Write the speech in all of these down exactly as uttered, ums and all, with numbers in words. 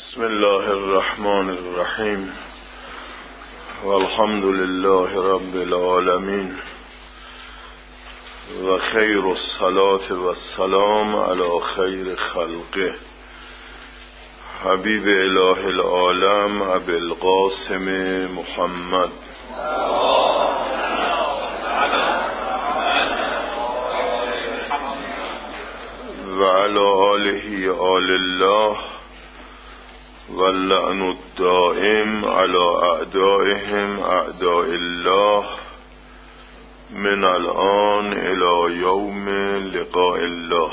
بسم الله الرحمن الرحیم والحمد لله رب العالمین و خیر الصلاة و السلام علی خیر خلقه حبیب اله العالم ابی القاسم محمد و علی آله آل الله واللعن الدائم على اعدائهم اعداء الله من الان الى یوم لقاء الله.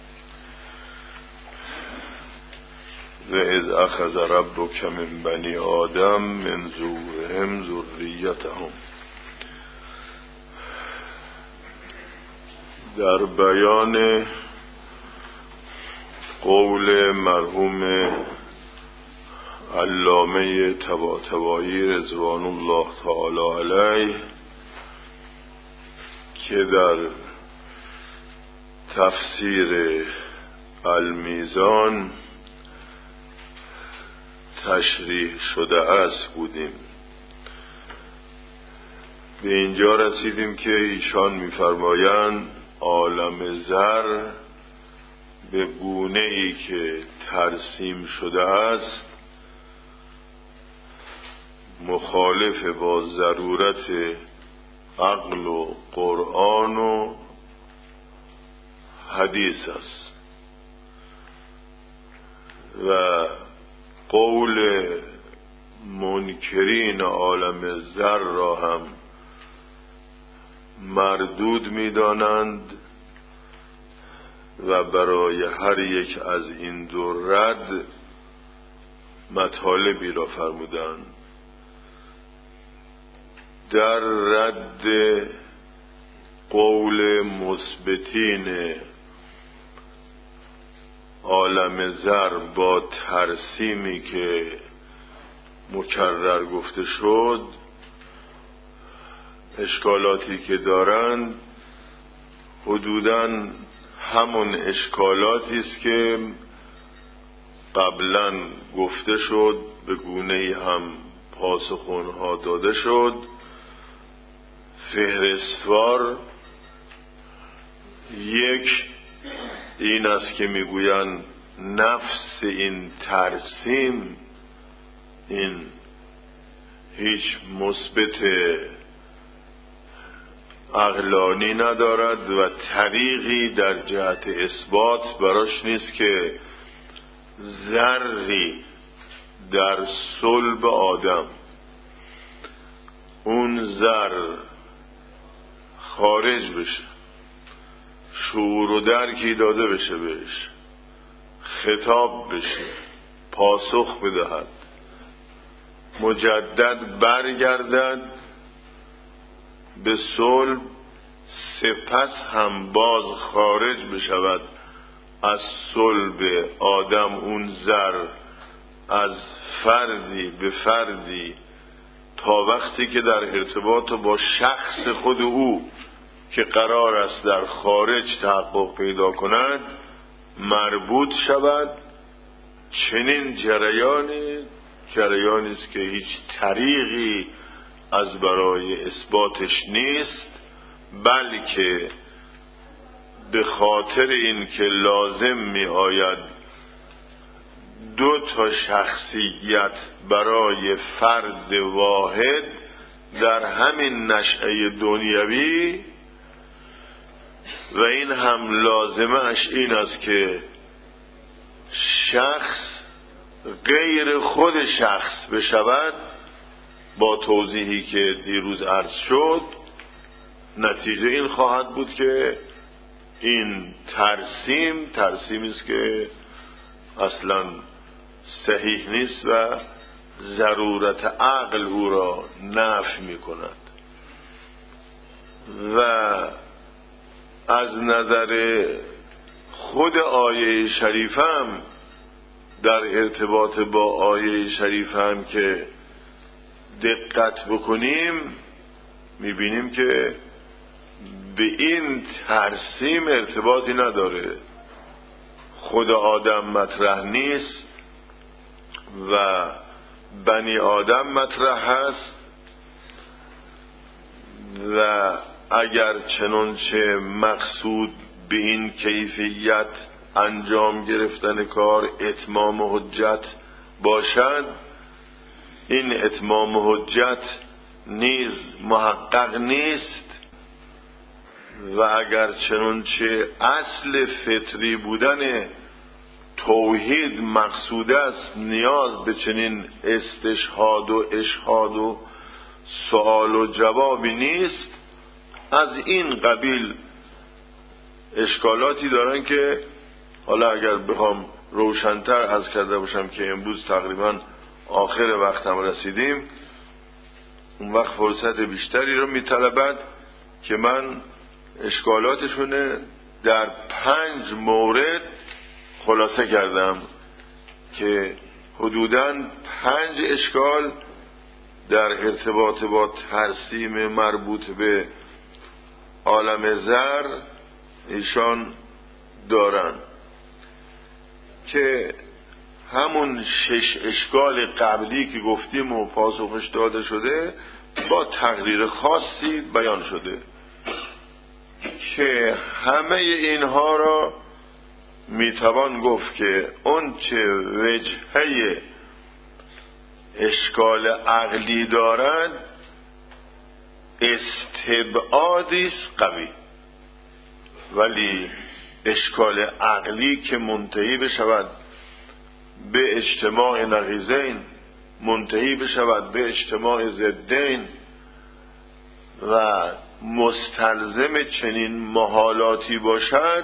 و اذ اخذ ربک من بنی آدم من ظهورهم ذریتهم. در بیان قول مرحوم علامه طباطبایی رضوان الله تعالی علیه که در تفسیر المیزان تشریح شده است بودیم. به اینجا رسیدیم که ایشان می‌فرمایند عالم زر به گونه ای که ترسیم شده است مخالف با ضرورت عقل و قرآن و حدیث است و قول منکرین عالم زر را هم مردود می دانند و برای هر یک از این دو رد مطالبی را فرمودند. در رد قول مثبتین عالم زر با ترسیمی که مکرر گفته شد، اشکالاتی که دارند حدوداً همون اشکالاتی است که قبلاً گفته شد، به گونه‌ای هم پاسخونها داده شد. فهرستوار یک این است که میگویند نفس این ترسیم این هیچ مثبت عقلانی ندارد و طریقی در جهت اثبات براش نیست که ذری در صلب آدم اون ذر خارج بشه، شعور و درکی داده بشه، بهش خطاب بشه، پاسخ بدهد، مجدد برگردد به صلب، سپس هم باز خارج بشود از صلب آدم اون ذر از فردی به فردی تا وقتی که در ارتباط با شخص خود او که قرار است در خارج تحقق پیدا کند مربوط شود. چنین جریانی جریانی است که هیچ طریقی از برای اثباتش نیست، بلکه به خاطر این که لازم می آید دو تا شخصیت برای فرد واحد در همین نشأه دنیوی و این هم لازمه اش این است که شخص غیر خود شخص بشود. با توضیحی که دیروز عرض شد نتیجه این خواهد بود که این ترسیم ترسیمی است که اصلا صحیح نیست و ضرورت عقل او را نفی می کند. و از نظر خود آیه شریفه هم در ارتباط با آیه شریفه هم که دقت بکنیم میبینیم که به این ترسیم ارتباطی نداره. خود آدم مطرح نیست، و بنی آدم مطرح هست و اگر چنانچه مقصود به این کیفیت انجام گرفتن کار اتمام حجت باشد، این اتمام حجت نیز محقق نیست و اگر چنانچه اصل فطری بودن توحید مقصود است نیاز به چنین استشهاد و اشهاد و سوال و جوابی نیست. از این قبیل اشکالاتی دارن که حالا اگر بخوام روشن‌تر عرض کرده باشم که امروز تقریبا آخر وقتم رسیدیم، اون وقت فرصت بیشتری رو میطلبد که من اشکالاتشون در پنج مورد خلاصه کردم که حدوداً پنج اشکال در ارتباط با ترسیم مربوط به عالم زر ایشان دارن که همون شش اشکال قبلی که گفتیم و پاسخش داده شده با تقریر خاصی بیان شده که همه اینها را میتوان گفت که اون چه وجهه اشکال عقلی دارد استبعادی است قوی، ولی اشکال عقلی که منتهی بشود به اجتماع نقیضین، منتهی بشود به اجتماع ضدین و مستلزم چنین محالاتی باشد،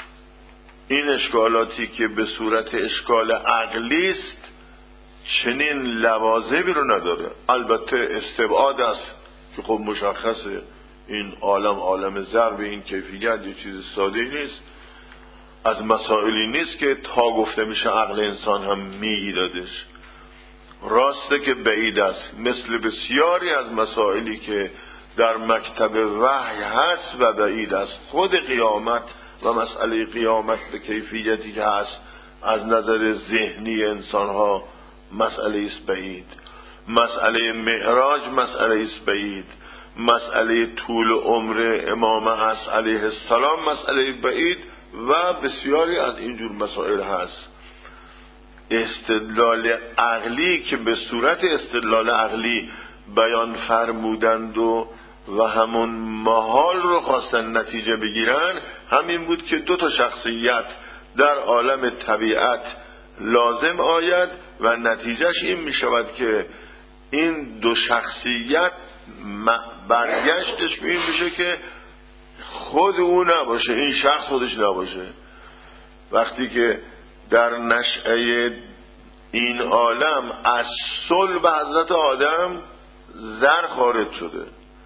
این اشکالاتی که به صورت اشکال عقلی است چنین لوازمی رو نداره. البته استبعاد است که خب مشخصه این عالم عالم زر به این کیفیت یه چیز ساده نیست، از مسائلی نیست که تا گفته میشه عقل انسان هم میگیردش. راسته که بعید است، مثل بسیاری از مسائلی که در مکتب وحی هست و بعید است. خود قیامت و مسئله قیامت به کیفیتی که هست از نظر ذهنی انسان ها مسئله است بعید. مسئله معراج مسئله است بعید. مسئله طول عمر امام عصر علیه السلام مسئله بعید و بسیاری از اینجور مسائل هست. استدلال عقلی که به صورت استدلال عقلی بیان فرمودند و و همون محال رو خواستن نتیجه بگیرن همین بود که دو تا شخصیت در عالم طبیعت لازم آید و نتیجهش این می شود که این دو شخصیت برگشتش به این میشه که خود او نباشه، این شخص خودش نباشه. وقتی که در نشأه این عالم از صلب حضرت آدم زر خارج شده،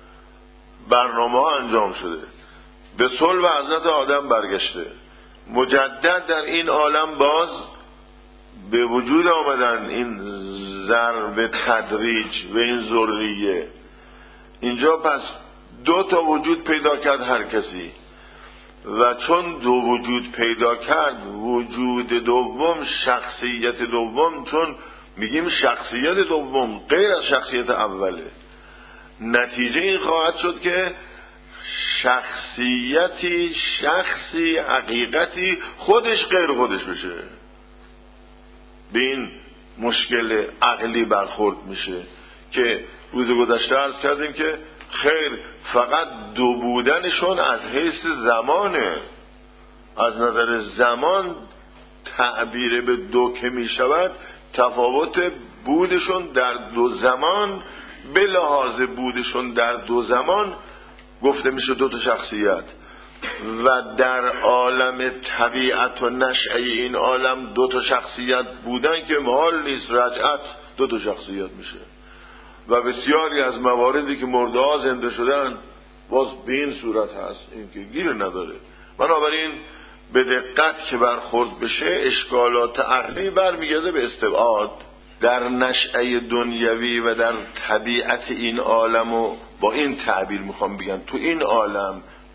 برنامه ها انجام شده، به صلب حضرت آدم برگشته، مجدد در این عالم باز به وجود آمدن این زر به تدریج و این ذریه. اینجا پس دو تا وجود پیدا کرد هر کسی و چون دو وجود پیدا کرد، وجود دوم شخصیت دوم، چون میگیم شخصیت دوم غیر از شخصیت اوله، نتیجه این خواهد شد که شخصیتی شخصی حقیقتی خودش غیر خودش بشه. به این مشکل عقلی برخورد میشه که روز گذشته عرض کردیم که خیر فقط دو بودنشون از حیث زمانه، از نظر زمان تعبیر به دو که می شود تفاوت بودشون در دو زمان به لحاظ بودشون در دو زمان گفته میشه دو تا شخصیت و در عالم طبیعت و نشأه این عالم دو تا شخصیت بودن که محال نیست، رجعت دو تا شخصیت میشه و بسیاری از مواردی که مرده ها زنده شدن باز به این صورت هست، این که گیر نداره. بنابراین به دقت که برخورد بشه اشکالات عقلی برمیگرده به استبعاد. در نشأه دنیوی و در طبیعت این عالم و با این تعبیر میخوام بگم تو این عالم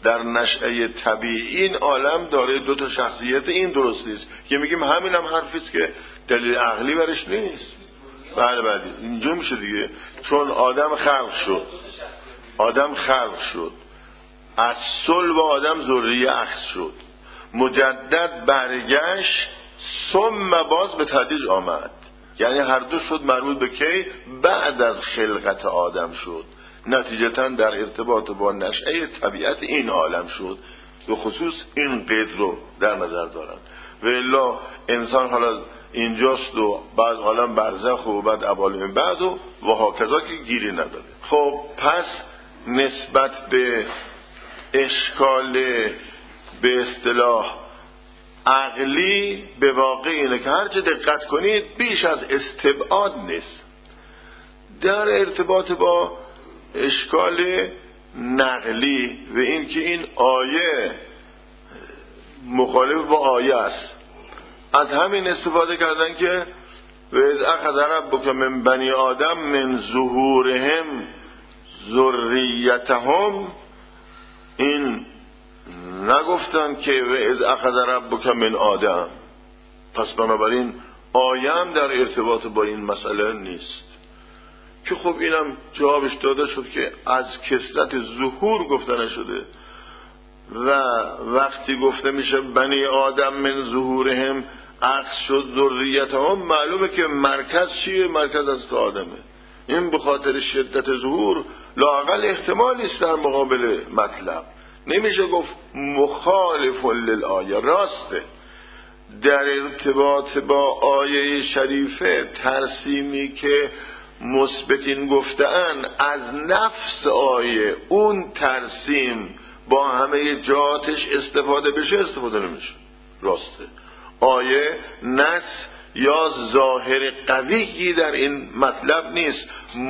در نشأه طبیعی این عالم داره دو تا شخصیت، این درست نیست که میگیم همین هم حرفیست که دلیل عقلی برش نیست. بله بله اینجا میشه دیگه، چون آدم خلق شد، آدم خلق شد از صلب آدم ذریه اخذ شد، مجدد برگشت، ثم باز به تدریج آمد، یعنی هر دو شد مربوط به کی؟ بعد از خلقت آدم شد، نتیجتا در ارتباط با نشأه طبیعت این عالم شد. به خصوص این قید رو در نظر دارن و الا انسان حالا اینجاست و بعد عالم برزخ و بعد عوالم بعد و و هاکذا که گیری نداره. خب پس نسبت به اشکال به اصطلاح عقلی به واقع اینه که هرچه دقت کنید بیش از استبعاد نیست. در ارتباط با اشکال نقلی و این که این آیه مخالف با آیه است، از همین استفاده کردن که و اذ اخذ ربک من بنی آدم من ظهورهم ذریتهم، این نگفتن که و اذ اخذ ربک من آدم، پس بنابراین آیه هم در ارتباط با این مسئله نیست که خب اینم جوابش داده شد که از کثرت ظهور گفته نشده و وقتی گفته میشه بنی آدم من ظهورهم اخذ شد ذریتهم، معلومه که مرکز چیه؟ مرکز از آدمه. این به خاطر شدت ظهور لااقل احتمالی است در مقابل مطلب، نمیشه گفت مخالف للآیه. راسته در ارتباط با آیه شریفه ترسیمی که مثبتین گفتن از نفس آیه، اون ترسیم با همه جهاتش استفاده بشه استفاده نمیشه. راسته آیه نص یا ظاهر قویی در این مطلب نیست.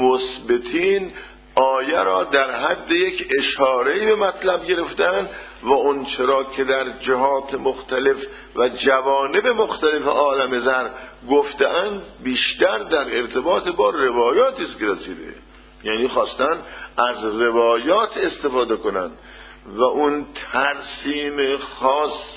مثبتین آیه را در حد یک اشاره‌ای به مطلب گرفتن و اون چرا که در جهات مختلف و جوانب مختلف عالم زر گفتن بیشتر در ارتباط با روایاتی است که رسیده، یعنی خواستن از روایات استفاده کنن و اون ترسیم خاص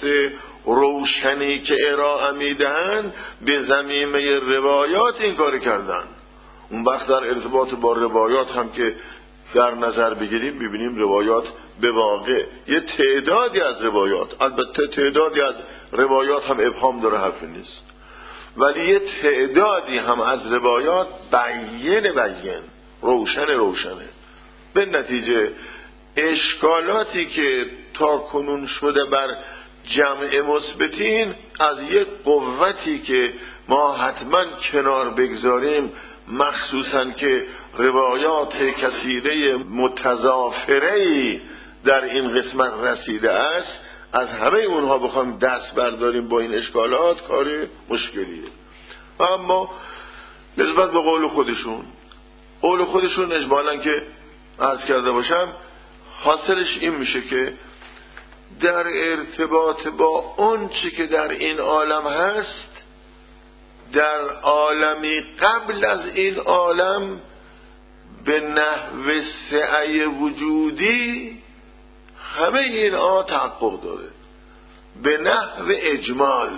روشنی که ارائه میدن به ضمیمه روایات این کار کردن. اون وقت در ارتباط با روایات هم که در نظر بگیریم ببینیم روایات به واقع یه تعدادی از روایات، البته تعدادی از روایات هم ابهام داره حرفی نیست، ولی یه تعدادی هم از روایات بیین بیین روشن روشنه. به نتیجه اشکالاتی که تا کنون شده بر جمع مثبتین از یک قوتی که ما حتما کنار بگذاریم، مخصوصا که روایات کثیره متضافره‌ای در این قسمت رسیده است، از همه اونها بخوایم دست برداریم با این اشکالات کار مشکلیه. اما نسبت به قول خودشون قول خودشون اجمالاً که عرض کرده باشم حاصلش این میشه که در ارتباط با اون چی که در این عالم هست، در عالمی قبل از این عالم به نحو سعی وجودی همه این آ تحقق داره. به نحو اجمال،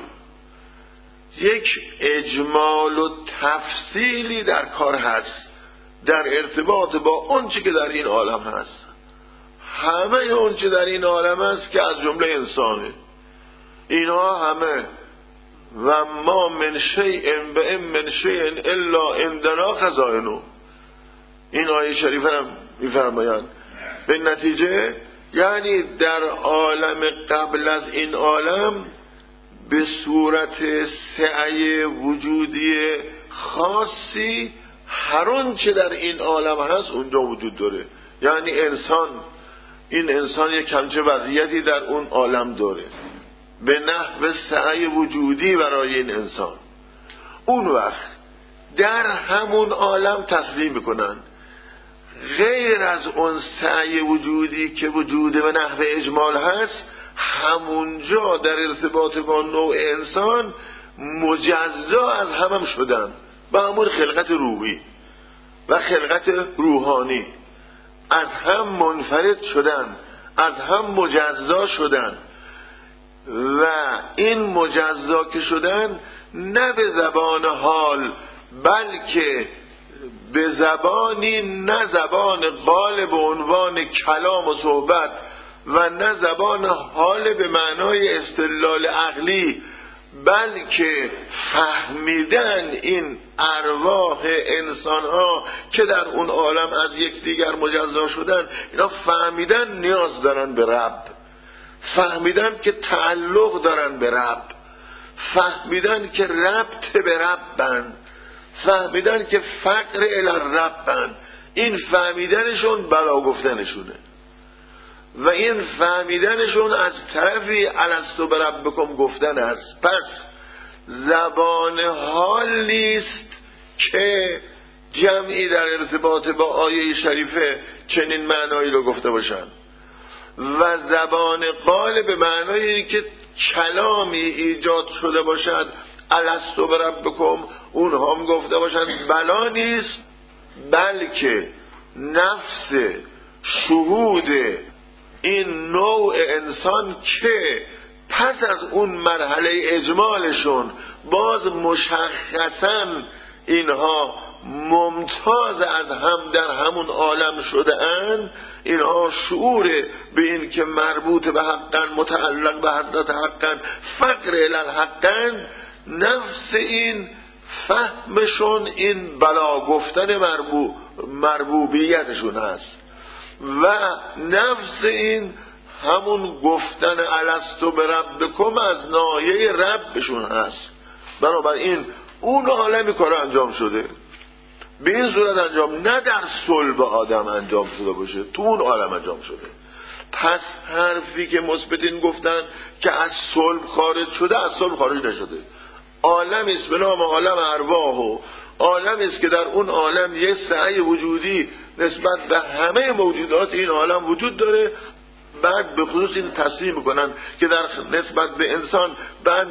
یک اجمال و تفصیلی در کار هست در ارتباط با اون چی که در این عالم هست. همه اون چی در این عالم هست که از جمله انسانه، اینها همه و ما من شیء به من شیء الا عندنا خزائنه، این آیه شریفه هم میفرمایند. به نتیجه یعنی در عالم قبل از این عالم به صورت سعی وجودی خاصی هر اون چه در این عالم هست اونجا وجود داره. یعنی انسان، این انسان یک همچه وضعیتی در اون عالم داره به نحو سعی وجودی برای این انسان. اون وقت در همون عالم تسلیم میکنن غیر از اون سعی وجودی که وجود به نحو اجمال هست، همونجا در ارتباط با نوع انسان مجزا از همم شدن با همون خلقت روحی و خلقت روحانی، از هم منفرد شدن، از هم مجزا شدن و این مجزا که شدن نه به زبان حال بلکه به زبانی نه زبان قال به عنوان کلام و صحبت و نه زبان حال به معنای استدلال عقلی، بلکه فهمیدن این ارواح انسان ها که در اون عالم از یکدیگر مجزا شدن، اینا فهمیدن نیاز دارن به رب، فهمیدن که تعلق دارن به رب، فهمیدن که ربط به ربن، فهمیدن که فقر الی ربن. این فهمیدنشون بلا گفتنشونه و این فهمیدنشون از طرفی الستو بربکم گفتن است. پس زبان حال نیست که جمعی در ارتباط با آیه شریفه چنین معنایی رو گفته باشن و زبان قال به معنای که کلامی ایجاد شده باشد الستو بربکم اونها هم گفته باشن بلا نیست، بلکه نفس شهود این نوع انسان که پس از اون مرحله اجمالشون باز مشخصا اینها ممتاز از هم در همون عالم شده اند، اینها شعور به این که مربوط به حقن، متعلق به حضرت حقن، فقر الی الحقن، نفس این فهمشون این بلا گفتن مربو مربوبیتشون هست و نفس این همون گفتن الستو بربکم از ناحیه ربشون هست. بنابراین اون عالمی کار انجام شده به این صورت انجام نه در صلب آدم انجام شده باشه، تو اون عالم انجام شده. پس حرفی که مثبتین گفتن که از صلب خارج شده، از صلب خارج نشده. عالمی است به نام عالم ارواح و عالمی است که در اون عالم یه سعی وجودی نسبت به همه موجودات این عالم وجود داره. بعد به خصوص این تصریح میکنن که در نسبت به انسان بعد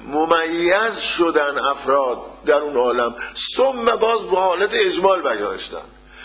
ممیز شدن افراد در اون عالم، ثم باز به حالت اجمال برگشتن.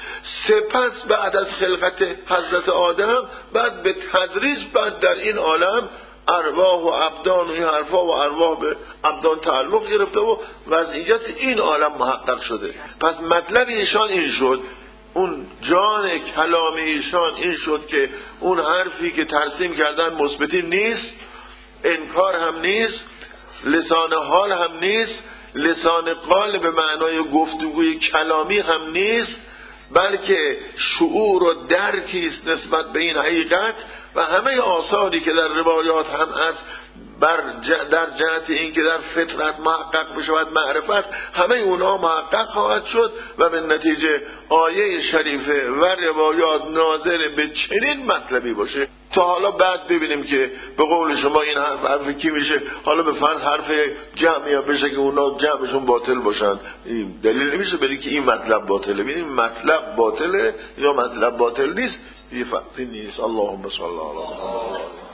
سپس بعد از خلقت حضرت آدم بعد به تدریج بعد در این عالم ارواح و ابدان و این حرفا و ارواح به ابدان تعلق گرفته و وضعیت این عالم محقق شده. پس مطلب ایشان این شد، اون جان کلام ایشان این شد که اون حرفی که ترسیم کردن مثبتی نیست، انکار هم نیست، لسان حال هم نیست، لسان قال به معنای گفتگوی کلامی هم نیست، بلکه شعور و درکی است نسبت به این حقیقت و همه آثاری که در روایات هم است بر در جهت این که در فطرت محقق بشود معرفت، همه اونا محقق خواهد شد و به نتیجه آیه شریفه و روایات ناظر به چنین مطلبی باشه. تا حالا بعد ببینیم که به قول شما این حرف حرف کی میشه، حالا به فرض حرف جمعی بشه که اونا جمعشون باطل باشن، این دلیل نمیشه بری که این مطلب باطله. ببینیم مطلب باطله یا مطلب باطل نیست، یه فرقی نیست. اللهم صل علی محمد.